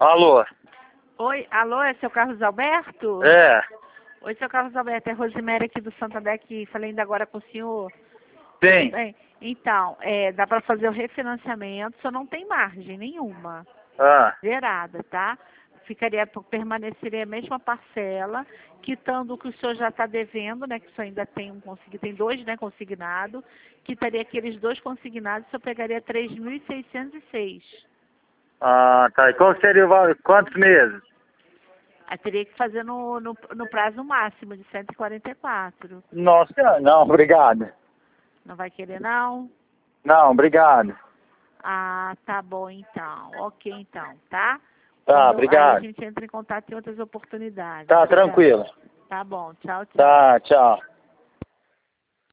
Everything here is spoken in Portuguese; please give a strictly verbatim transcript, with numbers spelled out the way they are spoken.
Alô? Oi, alô, é seu Carlos Alberto? É. Oi, seu Carlos Alberto, é Rosemary aqui do Santander, que falei ainda agora com o senhor. Tem. Bem, então, é, dá para fazer o refinanciamento, só não tem margem nenhuma, Ah, zerada, tá? Ficaria, permaneceria a mesma parcela, quitando o que o senhor já está devendo, né? Que o senhor ainda tem um consignado, tem dois, né, consignado, quitaria aqueles dois consignados, o senhor pegaria três mil seiscentos e seis. ah, tá. E qual seria o valor? Quantos meses? Aí teria que fazer no, no, no prazo máximo de cento e quarenta e quatro. Nossa, não, obrigado. Não vai querer, não? Não, obrigado. Ah, tá bom então. Ok então, tá? Tá, Quando, aí a obrigado. gente entra em contato em outras oportunidades. Tá, Obrigada. tranquilo. Tá bom, tchau, tchau. Tá, tchau.